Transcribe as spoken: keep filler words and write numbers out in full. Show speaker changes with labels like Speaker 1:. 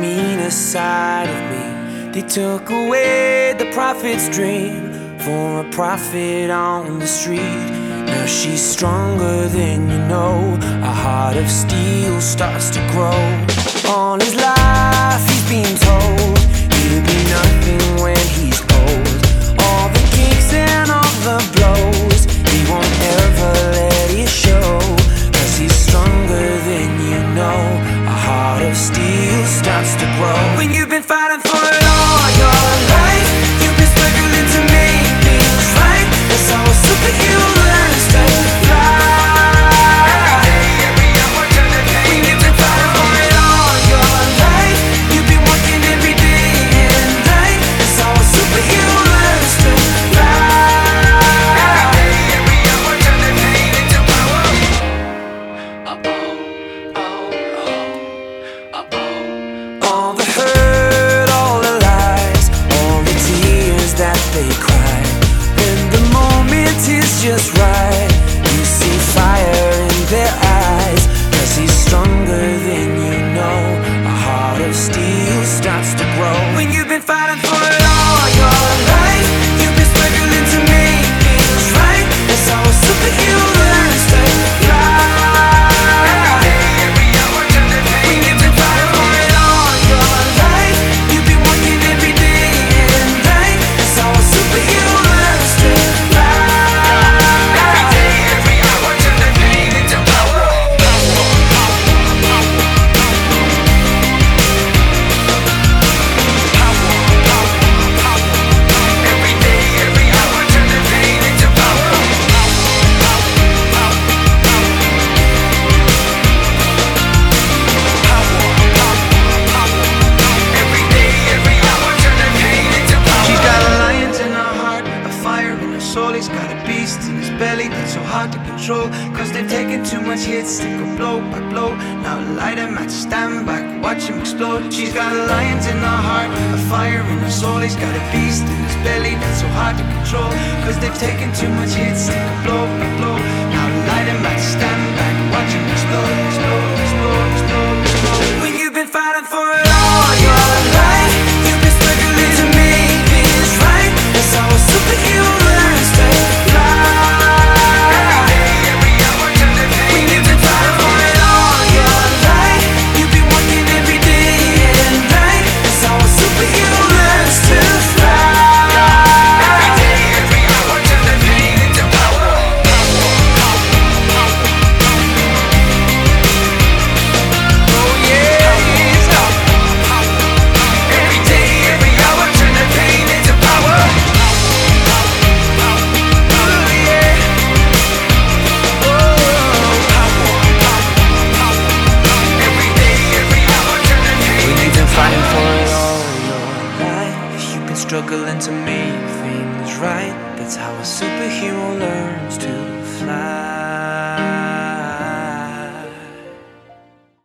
Speaker 1: meaner side of me. They took away the prophet's dream for a prophet on the street. Now she's stronger than you know. A heart of steel starts to grow. All his life he's been told he'll be nothing when he's old. All the kicks and all the blows, he won't ever let it show. Cause he's stronger than you know. A heart of steel starts to grow. When you've been fighting for it all your life, you've been struggling to make things right. That's how a superhero learns to fly. When you've been fighting for it all your life, you've been working every day and night. That's how a superhero learns to fly. All the hurt, all the lies, all the tears that they cry. When the moment is just right, you see fire in their eyes. Cause he's stronger than you know. A heart of steel starts to grow. When you've been fighting for it all your life, you've been struggling to make things right. That's how a superhero learns to fly. When you've been fighting for it all your life, you've been working every day and night. That's how a superhero learns to fly. Every day, every hour, turn the pain into power. Every day, every hour, turn the pain into power. Every day, every hour, turn the pain into power.
Speaker 2: She's got a lion in her heart, a fire in her soul. He's got a beast in his belly that's so hard to control. Cause they've taken too much hits, they go blow by blow. Now light a match, stand back, watch him explode. She's got a lion in her heart, a fire in her soul. He's got a beast in his belly that's so hard to control. Cause they've taken too much hits, they go blow by blow. Now light a match, stand back, watch him explode, explode, explode, explode, explode.
Speaker 1: When you've been fighting for it all your life, you've been struggling to make things right. That's how a superhero learns to fly.
Speaker 2: Every hour, turn the pain.
Speaker 1: When you've been fighting for it all your life, you've been working every day and night. That's how a superhero learns to fly.
Speaker 2: Every day, every hour, turn the pain into power.
Speaker 1: Oh yeah,
Speaker 2: Every day, every hour, turn the pain into power.
Speaker 1: oh yeah.
Speaker 2: Every day, every hour, turn the pain
Speaker 1: When you've
Speaker 2: into
Speaker 1: been fighting for
Speaker 2: power.
Speaker 1: it all your life, you've been struggling to make things right. That's how a superhero learns to fly.